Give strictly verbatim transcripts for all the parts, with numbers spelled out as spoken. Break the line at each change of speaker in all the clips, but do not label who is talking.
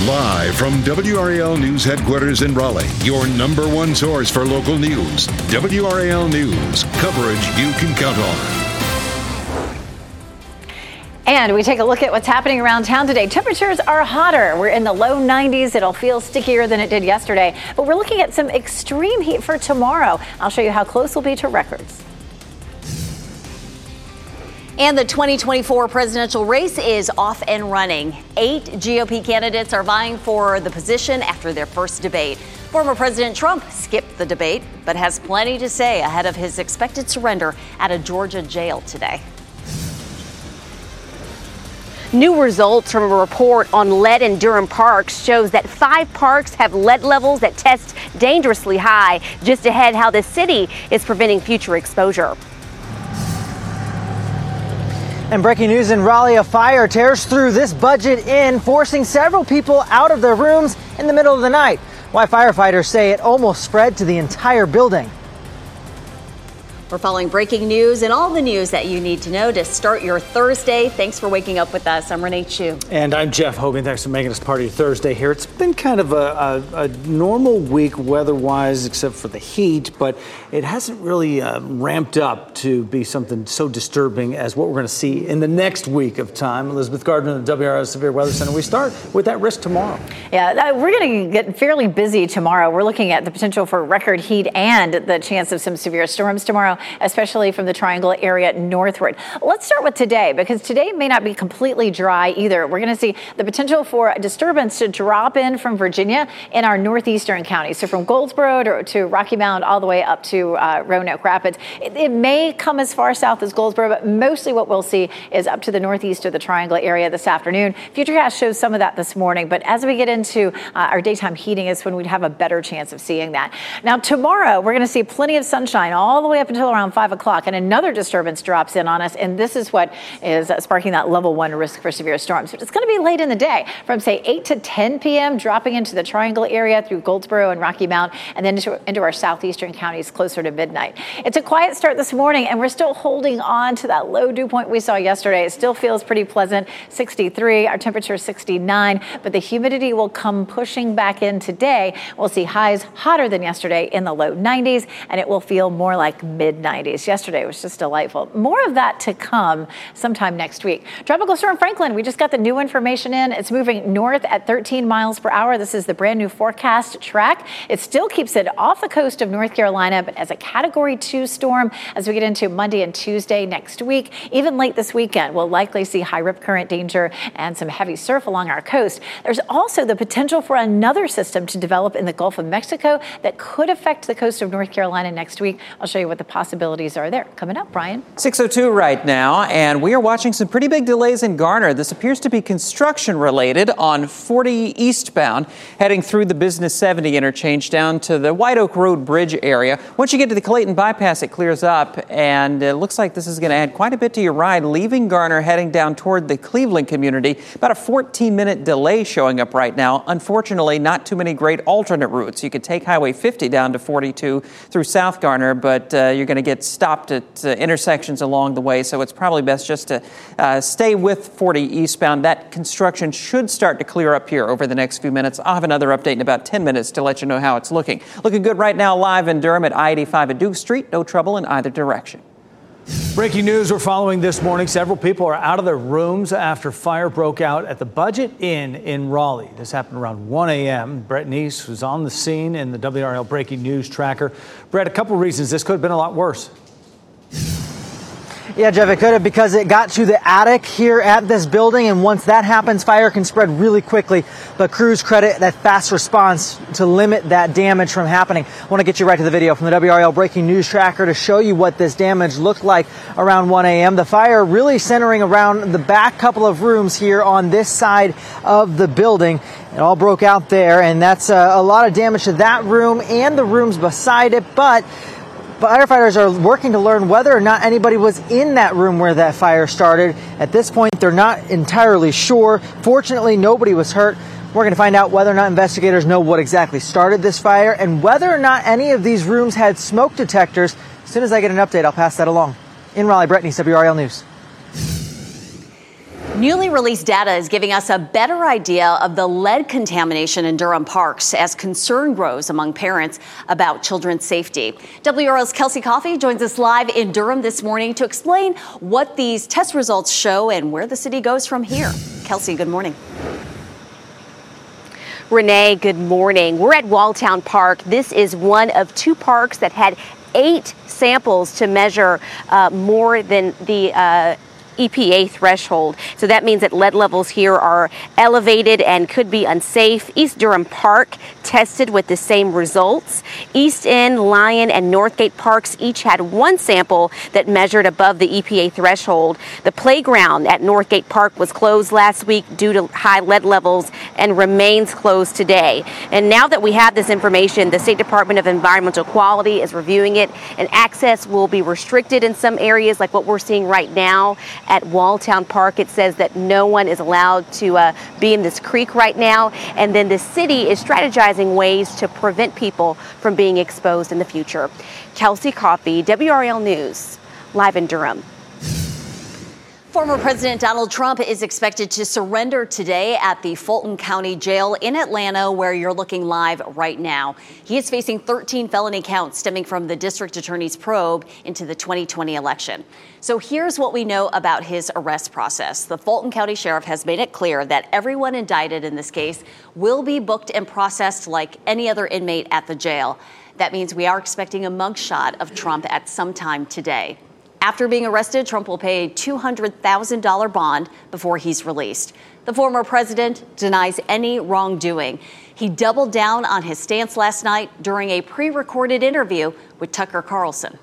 Live from W R A L News headquarters in Raleigh, your number one source for local news. W R A L News, coverage you can count on.
And we take a look at what's happening around town today. Temperatures are hotter. We're in the low nineties. It'll feel stickier than it did yesterday. But we're looking at some extreme heat for tomorrow. I'll show you how close we'll be to records.
And the twenty twenty-four presidential race is off and running. Eight G O P candidates are vying for the position after their first debate. Former President Trump skipped the debate, but has plenty to say ahead of his expected surrender at a Georgia jail today.
New results from a report on lead in Durham parks shows that five parks have lead levels that test dangerously high. Just ahead, how the city is preventing future exposure.
And breaking news in Raleigh, a fire tears through this Budget Inn, forcing several people out of their rooms in the middle of the night. Why firefighters say it almost spread to the entire building.
We're following breaking news and all the news that you need to know to start your Thursday. Thanks for waking up with us. I'm Renee Chu.
And I'm Jeff Hogan. Thanks for making us part of your Thursday here. It's been kind of a, a, a normal week weather-wise, except for the heat, but it hasn't really uh, ramped up to be something so disturbing as what we're going to see in the next week of time. Elizabeth Gardner, the W R L Severe Weather Center. We start with that risk tomorrow.
Yeah, that, we're going to get fairly busy tomorrow. We're looking at the potential for record heat and the chance of some severe storms tomorrow, especially from the Triangle area northward. Let's start with today, because today may not be completely dry either. We're going to see the potential for a disturbance to drop in from Virginia in our northeastern counties. So from Goldsboro to, to Rocky Mount all the way up to uh, Roanoke Rapids. It, it may come as far south as Goldsboro, but mostly what we'll see is up to the northeast of the Triangle area this afternoon. Futurecast shows some of that this morning, but as we get into uh, our daytime heating is when we'd have a better chance of seeing that. Now tomorrow, we're going to see plenty of sunshine all the way up until around five o'clock, and another disturbance drops in on us, and this is what is uh, sparking that level one risk for severe storms. But it's going to be late in the day, from say eight to ten p.m., dropping into the Triangle area through Goldsboro and Rocky Mount, and then into, into our southeastern counties closer to midnight. It's a quiet start this morning, and we're still holding on to that low dew point we saw yesterday. It still feels pretty pleasant, sixty-three, our temperature sixty-nine, but the humidity will come pushing back in today. We'll see highs hotter than yesterday in the low nineties, and it will feel more like mid nineties. Yesterday was just delightful. More of that to come sometime next week. Tropical Storm Franklin, we just got the new information in. It's moving north at thirteen miles per hour. This is the brand new forecast track. It still keeps it off the coast of North Carolina, but as a category two storm as we get into Monday and Tuesday next week. Even late this weekend, we'll likely see high rip current danger and some heavy surf along our coast. There's also the potential for another system to develop in the Gulf of Mexico that could affect the coast of North Carolina next week. I'll show you what the possibilities are there. Coming up, Brian.
six oh two right now, and we are watching some pretty big delays in Garner. This appears to be construction related on forty eastbound, heading through the Business seventy interchange down to the White Oak Road Bridge area. Once you get to the Clayton bypass, it clears up, and it looks like this is going to add quite a bit to your ride, leaving Garner heading down toward the Cleveland community. About a fourteen minute delay showing up right now. Unfortunately, not too many great alternate routes. You could take Highway fifty down to forty-two through South Garner, but uh, you're going to get stopped at uh, intersections along the way, so it's probably best just to uh, stay with forty eastbound. That construction should start to clear up here over the next few minutes. I'll have another update in about ten minutes to let you know how it's looking. Looking good right now live in Durham at I eighty-five at Duke Street. No trouble in either direction.
Breaking news we're following this morning. Several people are out of their rooms after fire broke out at the Budget Inn in Raleigh. This happened around one a.m. Brett Neese was on the scene in the W R L Breaking News Tracker. Brett, a couple reasons this could have been a lot worse.
Yeah, Jeff, it could have, because it got to the attic here at this building, and once that happens, fire can spread really quickly. But crews credit that fast response to limit that damage from happening. I want to get you right to the video from the W R L Breaking News Tracker to show you what this damage looked like around one a.m. The fire really centering around the back couple of rooms here on this side of the building. It all broke out there, and that's uh, a lot of damage to that room and the rooms beside it. But firefighters are working to learn whether or not anybody was in that room where that fire started. At this point, they're not entirely sure. Fortunately, nobody was hurt. We're going to find out whether or not investigators know what exactly started this fire and whether or not any of these rooms had smoke detectors. As soon as I get an update, I'll pass that along. In Raleigh, Brett Neese, W R L News.
Newly released data is giving us a better idea of the lead contamination in Durham parks as concern grows among parents about children's safety. W R L's Kelsey Coffey joins us live in Durham this morning to explain what these test results show and where the city goes from here. Kelsey, good morning.
Renee, good morning. We're at Walltown Park. This is one of two parks that had eight samples to measure uh, more than the uh, E P A threshold. So that means that lead levels here are elevated and could be unsafe. East Durham Park tested with the same results. East End, Lyon, and Northgate parks each had one sample that measured above the E P A threshold. The playground at Northgate Park was closed last week due to high lead levels and remains closed today. And now that we have this information, the State Department of Environmental Quality is reviewing it, and access will be restricted in some areas like what we're seeing right now. At Walltown Park, it says that no one is allowed to uh, be in this creek right now. And then the city is strategizing ways to prevent people from being exposed in the future. Kelsey Coffey, W R L News, live in Durham.
Former President Donald Trump is expected to surrender today at the Fulton County Jail in Atlanta, where you're looking live right now. He is facing thirteen felony counts stemming from the district attorney's probe into the twenty twenty election. So here's what we know about his arrest process. The Fulton County Sheriff has made it clear that everyone indicted in this case will be booked and processed like any other inmate at the jail. That means we are expecting a mugshot of Trump at some time today. After being arrested, Trump will pay a two hundred thousand dollars bond before he's released. The former president denies any wrongdoing. He doubled down on his stance last night during a pre-recorded interview with Tucker Carlson.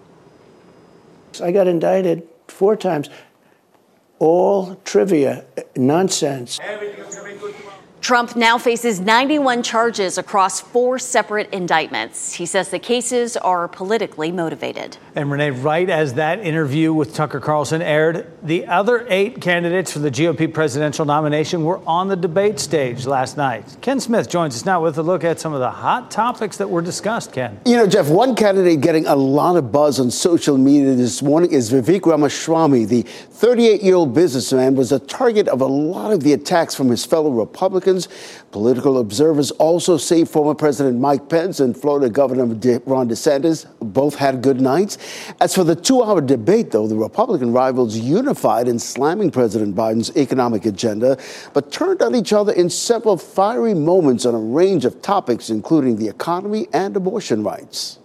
I got indicted four times. All trivia, nonsense.
Trump now faces ninety-one charges across four separate indictments. He says the cases are politically motivated.
And Renee, right as that interview with Tucker Carlson aired, the other eight candidates for the G O P presidential nomination were on the debate stage last night. Ken Smith joins us now with a look at some of the hot topics that were discussed, Ken.
You know, Jeff, one candidate getting a lot of buzz on social media this morning is Vivek Ramaswamy. The thirty-eight-year-old businessman was a target of a lot of the attacks from his fellow Republicans. Political observers also say former President Mike Pence and Florida Governor Ron DeSantis both had good nights. As for the two-hour debate, though, the Republican rivals unified in slamming President Biden's economic agenda, but turned on each other in several fiery moments on a range of topics, including the economy and abortion rights.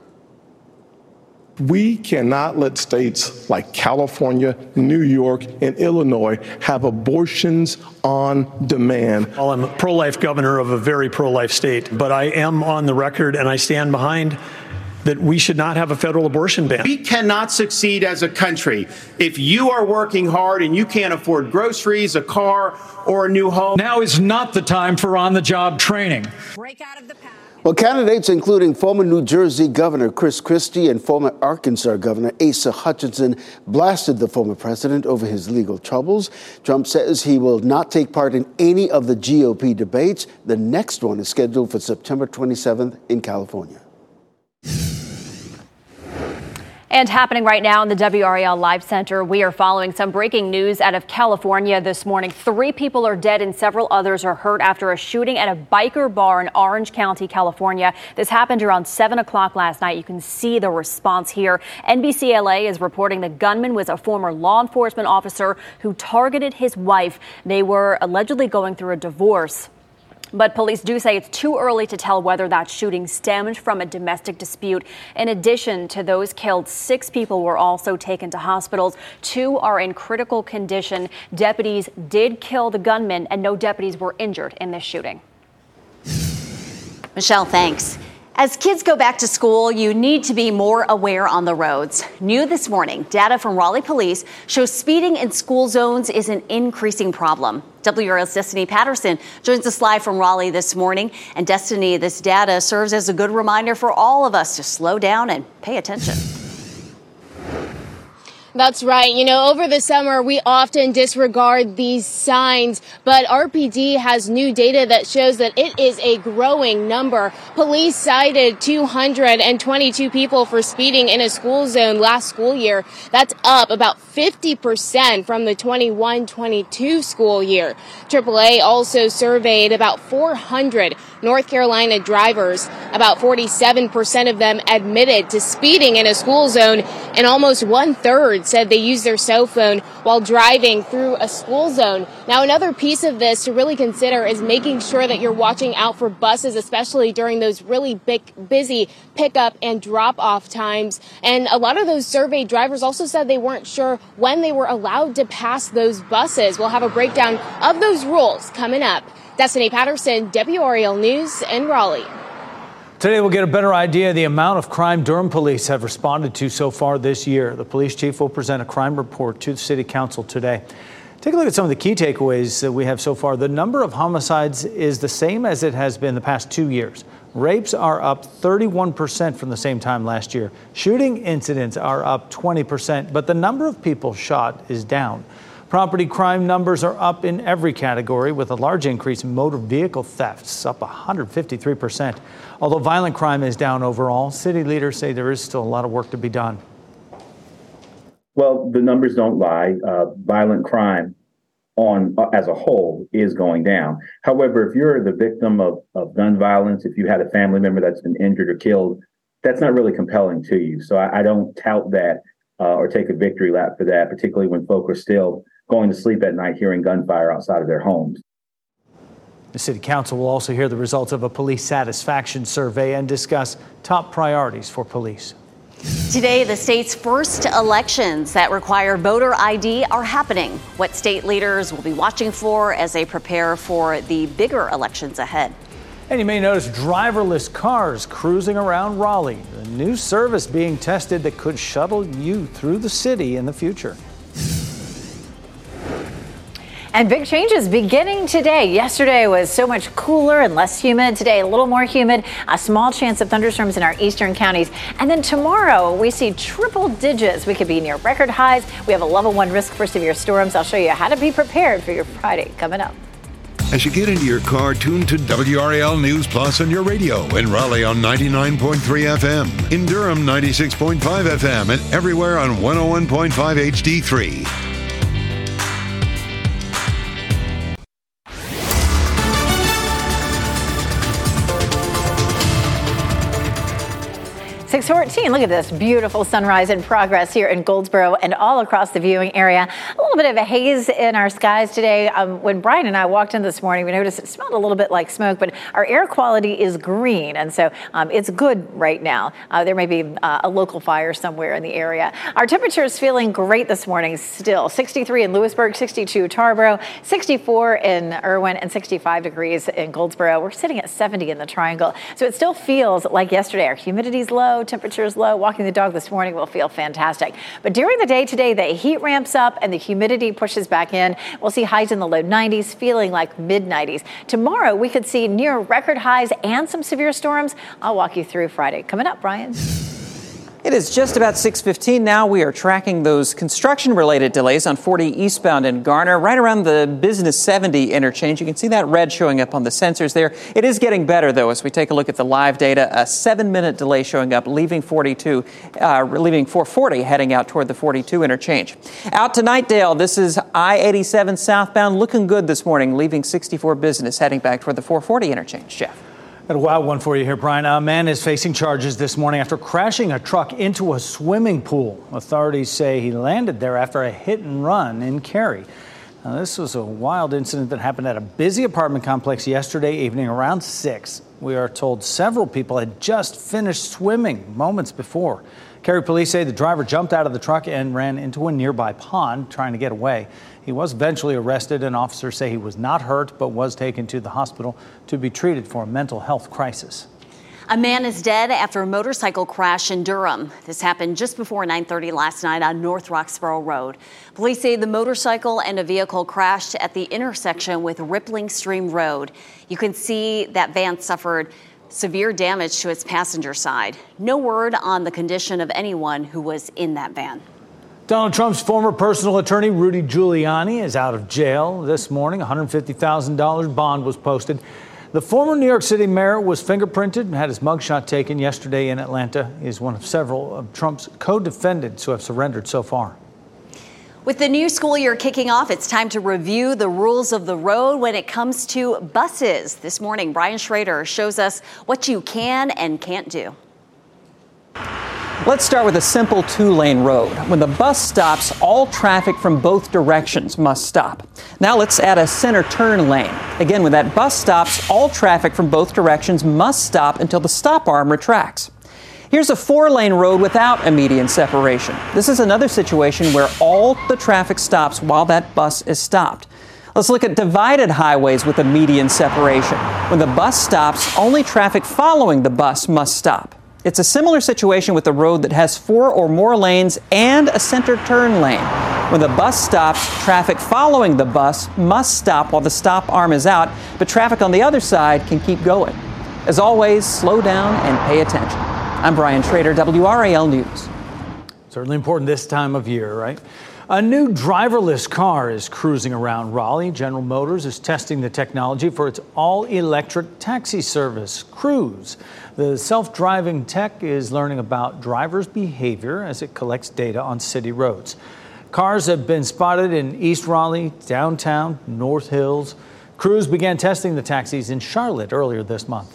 We cannot let states like California, New York, and Illinois have abortions on demand.
Well, I'm a pro-life governor of a very pro-life state, but I am on the record and I stand behind that we should not have a federal abortion ban.
We cannot succeed as a country if you are working hard and you can't afford groceries, a car, or a new home.
Now is not the time for on-the-job training.
Break out of the path.
Well, candidates including former New Jersey Governor Chris Christie and former Arkansas Governor Asa Hutchinson blasted the former president over his legal troubles. Trump says he will not take part in any of the G O P debates. The next one is scheduled for September twenty-seventh in California.
And happening right now in the W R A L Live Center, we are following some breaking news out of California this morning. Three people are dead and several others are hurt after a shooting at a biker bar in Orange County, California. This happened around seven o'clock last night. You can see the response here. N B C L A is reporting the gunman was a former law enforcement officer who targeted his wife. They were allegedly going through a divorce. But police do say it's too early to tell whether that shooting stemmed from a domestic dispute. In addition to those killed, six people were also taken to hospitals. Two are in critical condition. Deputies did kill the gunman, and no deputies were injured in this shooting.
Michelle, thanks. As kids go back to school, you need to be more aware on the roads. New this morning, data from Raleigh Police shows speeding in school zones is an increasing problem. W R L's Destiny Patterson joins us live from Raleigh this morning. And Destiny, this data serves as a good reminder for all of us to slow down and pay attention.
That's right. You know, over the summer, we often disregard these signs, but R P D has new data that shows that it is a growing number. Police cited two hundred twenty-two people for speeding in a school zone last school year. That's up about fifty percent from the twenty-one twenty-two school year. triple A also surveyed about four hundred North Carolina drivers. About forty-seven percent of them admitted to speeding in a school zone, and almost one third said they used their cell phone while driving through a school zone. Now, another piece of this to really consider is making sure that you're watching out for buses, especially during those really big, busy pickup and drop-off times. And a lot of those surveyed drivers also said they weren't sure when they were allowed to pass those buses. We'll have a breakdown of those rules coming up. Destiny Patterson, W R A L News in Raleigh.
Today we'll get a better idea of the amount of crime Durham police have responded to so far this year. The police chief will present a crime report to the city council today. Take a look at some of the key takeaways that we have so far. The number of homicides is the same as it has been the past two years. Rapes are up thirty-one percent from the same time last year. Shooting incidents are up twenty percent, but the number of people shot is down. Property crime numbers are up in every category, with a large increase in motor vehicle thefts, up one hundred fifty-three percent. Although violent crime is down overall, city leaders say there is still a lot of work to be done.
Well, the numbers don't lie. Uh, violent crime on uh, as a whole is going down. However, if you're the victim of, of gun violence, if you had a family member that's been injured or killed, that's not really compelling to you. So I, I don't tout that uh, or take a victory lap for that, particularly when folk are still going to sleep at night hearing gunfire outside of their homes.
The city council will also hear the results of a police satisfaction survey and discuss top priorities for police.
Today, the state's first elections that require voter I D are happening. What state leaders will be watching for as they prepare for the bigger elections ahead.
And you may notice driverless cars cruising around Raleigh, a new service being tested that could shuttle you through the city in the future.
And big changes beginning today. Yesterday was so much cooler and less humid. Today, a little more humid. A small chance of thunderstorms in our eastern counties. And then tomorrow, we see triple digits. We could be near record highs. We have a level one risk for severe storms. I'll show you how to be prepared for your Friday coming up.
As you get into your car, tune to W R A L News Plus on your radio. In Raleigh on ninety-nine point three F M. In Durham, ninety-six point five F M. And everywhere on one oh one point five H D three.
six fourteen, look at this beautiful sunrise in progress here in Goldsboro and all across the viewing area. A little bit of a haze in our skies today. Um, when Brian and I walked in this morning, we noticed it smelled a little bit like smoke, but our air quality is green, and so um, it's good right now. Uh, there may be uh, a local fire somewhere in the area. Our temperature is feeling great this morning still. sixty-three in Lewisburg, sixty-two Tarboro, sixty-four in Irwin, and sixty-five degrees in Goldsboro. We're sitting at seventy in the Triangle, so it still feels like yesterday. Our humidity's low. Temperature is low. Walking the dog this morning will feel fantastic. But during the day today, the heat ramps up and the humidity pushes back in. We'll see highs in the low nineties, feeling like mid nineties. Tomorrow, we could see near record highs and some severe storms. I'll walk you through Friday. Coming up, Brian.
It is just about six fifteen now. We are tracking those construction-related delays on forty eastbound in Garner, right around the Business seventy interchange. You can see that red showing up on the sensors there. It is getting better, though, as we take a look at the live data. A seven-minute delay showing up, leaving forty-two, uh, leaving four forty, heading out toward the forty-two interchange. Out to Knightdale, this is I eighty-seven southbound, looking good this morning, leaving sixty-four Business, heading back toward the four forty interchange. Jeff.
Got a wild one for you here, Brian. A man is facing charges this morning after crashing a truck into a swimming pool. Authorities say he landed there after a hit and run in Cary. Now, this was a wild incident that happened at a busy apartment complex yesterday evening around six. We are told several people had just finished swimming moments before. Cary police say the driver jumped out of the truck and ran into a nearby pond trying to get away. He was eventually arrested, and officers say he was not hurt but was taken to the hospital to be treated for a mental health crisis.
A man is dead after a motorcycle crash in Durham. This happened just before nine thirty last night on North Roxborough Road. Police say the motorcycle and a vehicle crashed at the intersection with Rippling Stream Road. You can see that van suffered severe damage to its passenger side. No word on the condition of anyone who was in that van.
Donald Trump's former personal attorney, Rudy Giuliani, is out of jail this morning. one hundred fifty thousand dollars bond was posted. The former New York City mayor was fingerprinted and had his mugshot taken yesterday in Atlanta. He is one of several of Trump's co-defendants who have surrendered so far.
With the new school year kicking off, it's time to review the rules of the road when it comes to buses. This morning, Brian Schrader shows us what you can and can't do.
Let's start with a simple two-lane road. When the bus stops, all traffic from both directions must stop. Now let's add a center turn lane. Again, when that bus stops, all traffic from both directions must stop until the stop arm retracts. Here's a four-lane road without a median separation. This is another situation where all the traffic stops while that bus is stopped. Let's look at divided highways with a median separation. When the bus stops, only traffic following the bus must stop. It's a similar situation with the road that has four or more lanes and a center turn lane. When the bus stops, traffic following the bus must stop while the stop arm is out, but traffic on the other side can keep going. As always, slow down and pay attention. I'm Brian Schrader, W R A L News.
Certainly important this time of year, right? A new driverless car is cruising around Raleigh. General Motors is testing the technology for its all-electric taxi service, Cruise. The self-driving tech is learning about drivers' behavior as it collects data on city roads. Cars have been spotted in East Raleigh, downtown, North Hills. Cruise began testing the taxis in Charlotte earlier this month.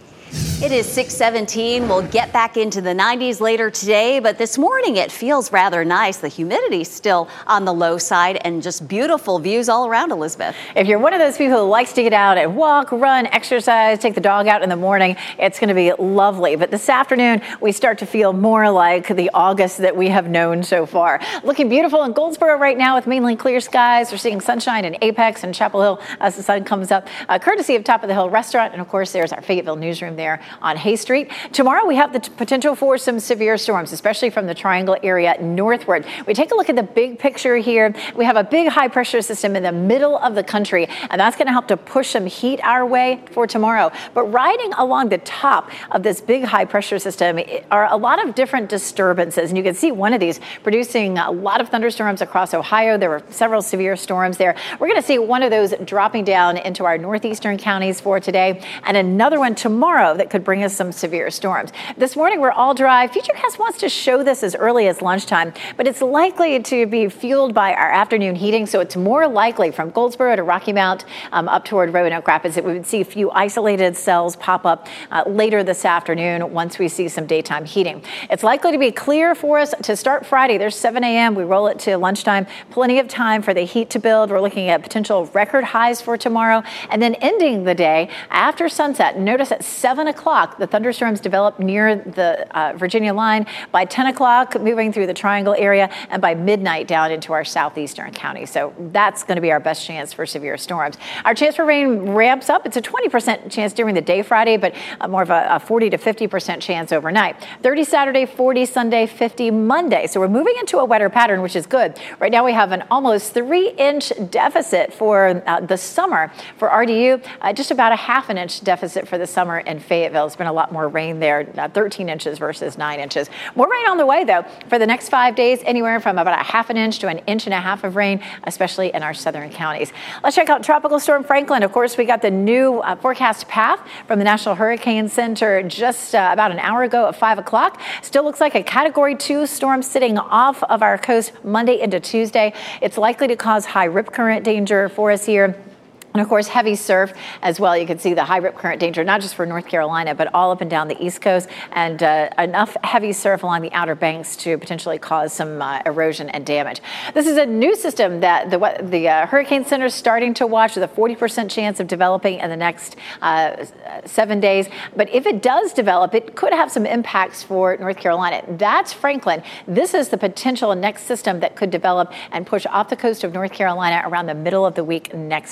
It is six seventeen. We'll get back into the nineties later today, but this morning it feels rather nice. The humidity's still on the low side and just beautiful views all around, Elizabeth.
If you're one of those people who likes to get out and walk, run, exercise, take the dog out in the morning, it's going to be lovely. But this afternoon, we start to feel more like the August that we have known so far. Looking beautiful in Goldsboro right now with mainly clear skies. We're seeing sunshine in Apex and Chapel Hill as the sun comes up, uh, courtesy of Top of the Hill Restaurant. And of course, there's our Fayetteville newsroom there on Hay Street. Tomorrow, we have the t- potential for some severe storms, especially from the Triangle area northward. We take a look at the big picture here. We have a big high pressure system in the middle of the country, and that's going to help to push some heat our way for tomorrow. But riding along the top of this big high pressure system are a lot of different disturbances, and you can see one of these producing a lot of thunderstorms across Ohio. There were several severe storms there. We're going to see one of those dropping down into our northeastern counties for today, and another one tomorrow that could bring us some severe storms. This morning, we're all dry. Futurecast wants to show this as early as lunchtime, but it's likely to be fueled by our afternoon heating, so it's more likely from Goldsboro to Rocky Mount um, up toward Roanoke Rapids that we would see a few isolated cells pop up uh, later this afternoon once we see some daytime heating. It's likely to be clear for us to start Friday. There's seven a.m. We roll it to lunchtime. Plenty of time for the heat to build. We're looking at potential record highs for tomorrow, and then ending the day after sunset. Notice at seven o'clock, the thunderstorms develop near the uh, Virginia line. By ten o'clock, moving through the Triangle area, and by midnight down into our southeastern county. So that's going to be our best chance for severe storms. Our chance for rain ramps up. It's a twenty percent chance during the day Friday, but uh, more of a, a forty to fifty percent chance overnight. thirty Saturday, forty Sunday, fifty Monday. So we're moving into a wetter pattern, which is good. Right now we have an almost three inch deficit for uh, the summer for R D U, uh, just about a half an inch deficit for the summer in Fayetteville. It's been a lot more rain there, uh, thirteen inches versus nine inches. More rain on the way, though, for the next five days, anywhere from about a half an inch to an inch and a half of rain, especially in our southern counties. Let's check out Tropical Storm Franklin. Of course, we got the new uh, forecast path from the National Hurricane Center just uh, about an hour ago at five o'clock. Still looks like a Category two storm sitting off of our coast Monday into Tuesday. It's likely to cause high rip current danger for us here. And of course, heavy surf as well. You can see the high rip current danger, not just for North Carolina, but all up and down the East Coast, and uh, enough heavy surf along the Outer Banks to potentially cause some uh, erosion and damage. This is a new system that the the uh, Hurricane Center is starting to watch with a forty percent chance of developing in the next uh, seven days. But if it does develop, it could have some impacts for North Carolina. That's Franklin. This is the potential next system that could develop and push off the coast of North Carolina around the middle of the week next week. So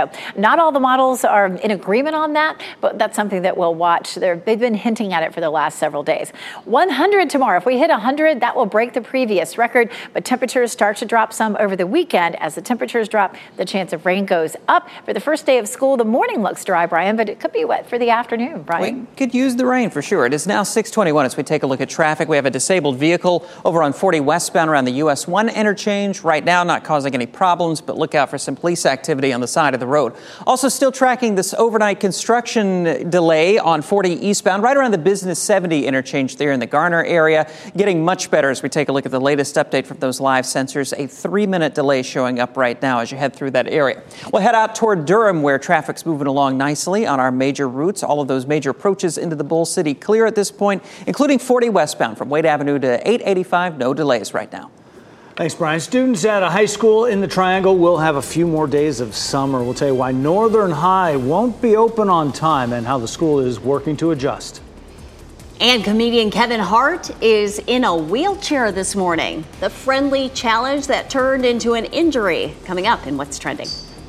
So not all the models are in agreement on that, but that's something that we'll watch. They're, they've been hinting at it for the last several days. one hundred tomorrow. If we hit one hundred, that will break the previous record, but temperatures start to drop some over the weekend. As the temperatures drop, the chance of rain goes up. For the first day of school, the morning looks dry, Brian, but it could be wet for the afternoon, Brian.
We could use the rain for sure. It is now six twenty-one as we take a look at traffic. We have a disabled vehicle over on forty westbound around the U S one interchange. Right now, not causing any problems, but look out for some police activity on the side of the road. Also still tracking this overnight construction delay on forty eastbound, right around the Business seventy interchange there in the Garner area. Getting much better as we take a look at the latest update from those live sensors. A three-minute delay showing up right now as you head through that area. We'll head out toward Durham, where traffic's moving along nicely on our major routes. All of those major approaches into the Bull City clear at this point, including forty westbound from Wade Avenue to eight eighty-five. No delays right now.
Thanks, Brian. Students at a high school in the Triangle will have a few more days of summer. We'll tell you why Northern High won't be open on time and how the school is working to adjust.
And comedian Kevin Hart is in a wheelchair this morning. The friendly challenge that turned into an injury, coming up in What's Trending.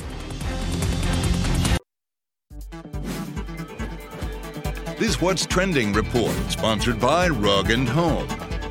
This What's Trending report, sponsored by Rug and Home.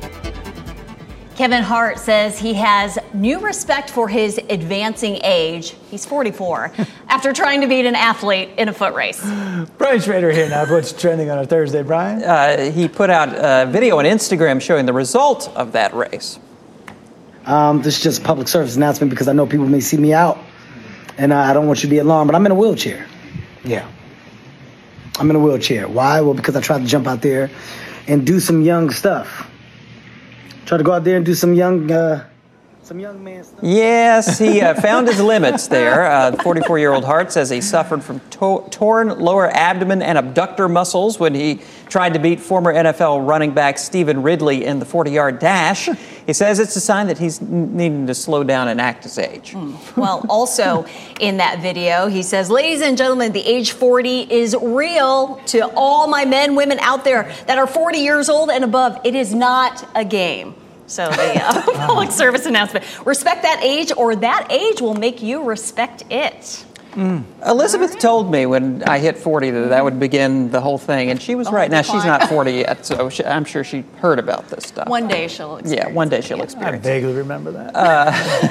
Kevin Hart says he has new respect for his advancing age. He's forty-four after trying to beat an athlete in a foot race.
Brian Schrader here now. What's trending on a Thursday, Brian?
Uh, he put out a video on Instagram showing the result of that race.
Um, this is just a public service announcement because I know people may see me out, and uh, I don't want you to be alarmed, but I'm in a wheelchair. Yeah. I'm in a wheelchair. Why? Well, because I tried to jump out there and do some young stuff. Try to go out there and do some young, uh, some young man stuff.
Yes, he uh, found his limits there. Uh, the forty-four-year-old Hart says he suffered from to- torn lower abdomen and abductor muscles when he tried to beat former N F L running back Stephen Ridley in the forty-yard dash. He says it's a sign that he's needing to slow down and act his age.
Mm. Well, also in that video, he says, ladies and gentlemen, the age forty is real. To all my men, women out there that are forty years old and above, it is not a game. So the uh, public service announcement. Respect that age, or that age will make you respect it.
Mm. Elizabeth told me when I hit forty that that would begin the whole thing, and she was oh, right. Now, she's not forty yet, so she, I'm sure she heard about this stuff.
One day she'll experience
Yeah, one day she'll
yeah.
experience
I vaguely remember that.
Uh,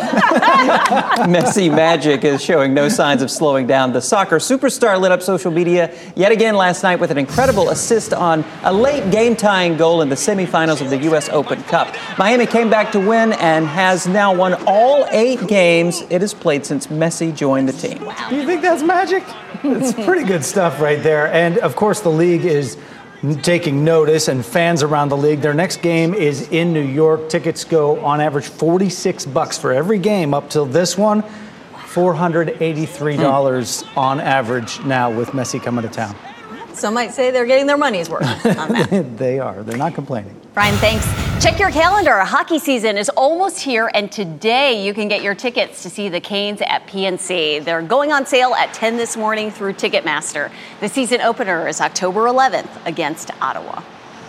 Messi Magic is showing no signs of slowing down. The soccer superstar lit up social media yet again last night with an incredible assist on a late game-tying goal in the semifinals of the U S Open Cup. Miami came back to win and has now won all eight games it has played since Messi joined the team.
Wow.
Do you think that's magic? It's pretty good stuff right there. And, of course, the league is taking notice, and fans around the league. Their next game is in New York. Tickets go on average forty-six bucks for every game up till this one. four hundred eighty-three dollars mm. on average now with Messi coming to town.
Some might say they're getting their money's worth on that.
They are. They're not complaining.
Brian, thanks. Check your calendar. Hockey season is almost here, and today you can get your tickets to see the Canes at P N C. They're going on sale at ten this morning through Ticketmaster. The season opener is October eleventh against Ottawa.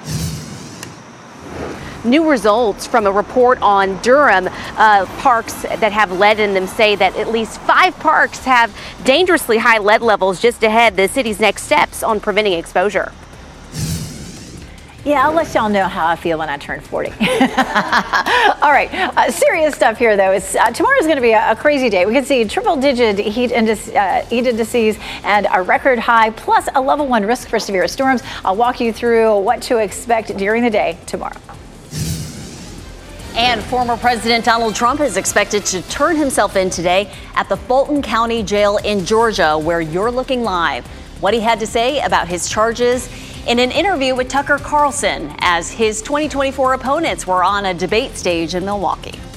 New results from a report on Durham uh, parks that have lead in them say that at least five parks have dangerously high lead levels. Just ahead, the city's next steps on preventing exposure.
Yeah, I'll let y'all know how I feel when I turn forty. All right, uh, serious stuff here, though. It's, uh, tomorrow's going to be a, a crazy day. We can see triple-digit heat, indice, uh, heat indices and a record high, plus a level one risk for severe storms. I'll walk you through what to expect during the day tomorrow.
And former President Donald Trump is expected to turn himself in today at the Fulton County Jail in Georgia, where you're looking live. What he had to say about his charges in an interview with Tucker Carlson as his twenty twenty-four opponents were on a debate stage in Milwaukee.